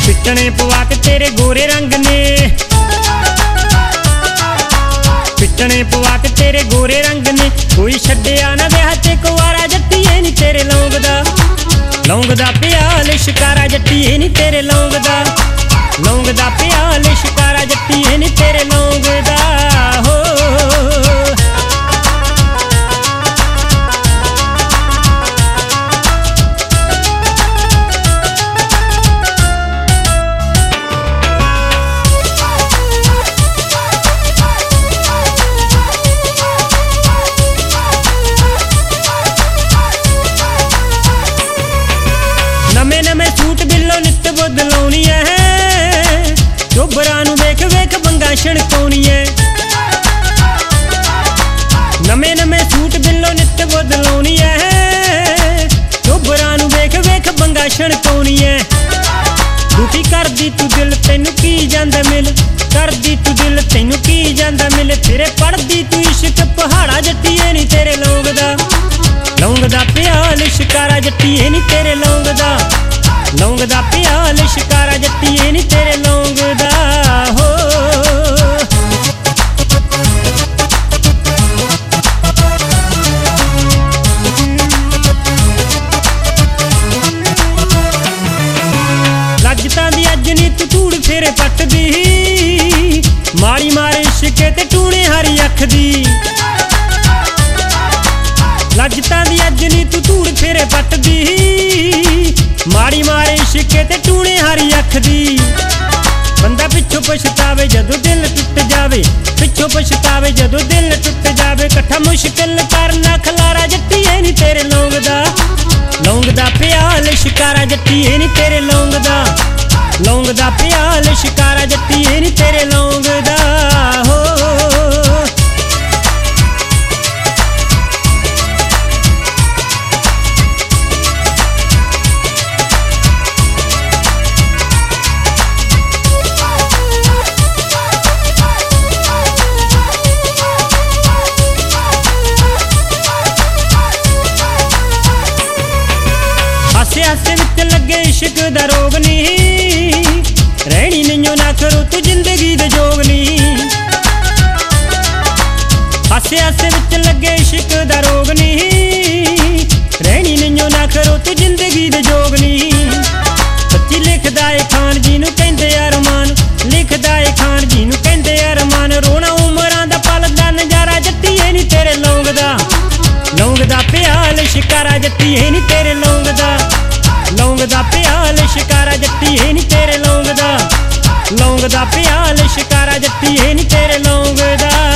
पिटने पवा के तेरे गोरे रंग ने, पिटने पवा के तेरे गोरे रंग ने। कोई छड्डिया ना विआह ते कुवारा जट्टीए नी तेरे लौंग दा, लौंग दा प्याल शिकारा जट्टीए नी तेरे लौंग दा, लौंग दा प्याल शिकारा जट्टीए नी तेरे लौंग दा हो। नमें नमें सूट बिल्लो नित बदलाउणी है, चोबरा नूं वेख वेख बंगा छणकाउणी है। नमें नमें सूट बिल्लो नित बदलाउणी है, चोबरा नूं वेख वेख बंगा छणकाउणी है। दुखी करदी तू दिल तैनू की जांदा मिल, करदी तू दिल तैनू की जांदा मिल। तेरे पढ़दी तू इश्क पहाड़ा जट्टीए नी तेरे लौंग दा, लौंग दा प्याल शिकारा जट्टीए नी तेरे लौंग दा, लौंग दा प्याल शिकारा जट्टीए नी तेरे लौंग दा हो। लजतां दी अज नी तू धूड़ फेरे पटदी, मारी मारे इश्के ते टूणे हरी अख दी। लजतां दी अज नी तू धूड़ फेरे पटदी, मारी मारे इश्के ते टूणे हरी अख दी। बंदा पिछों पछतावे जदों दिल टुट जावे, पिछों पछतावे जदों दिल टुट जावे। कट्ठा मुश्किल करना खलारा जट्टीए नी तेरे लौंग दा, लौंग दा प्याल शिकारा जट्टीए नी तेरे लौंग दा, लौंग दा प्याल शिकारा जट्टीए नी तेरे लौंग दा हो। हासे हासे विच लगे इश्क दा रोग नी, रहनी नहियों ना करो तू जिंदगी दे जोग नी। हासे हासे विच लगे इश्क दा रोग नी, रहनी नहियों ना करो तू जिंदगी दे जोग नी। सच्ची लिखदा ए खान जी नूं कहंदे अरमान, लिखदा ए खान जी नूं कहंदे अरमान। रोना उमरां दा पल दा नजारा जट्टीए नी तेरे लौंग दा, लौंग दा प्याल शिकारा जट्टीए नी तेरे लौंग दा, लौंग दा प्याल शिकारा जट्टीए नी तेरे लौंग दा, लौंग दा प्याल शिकारा जट्टीए नी तेरे लौंग दा।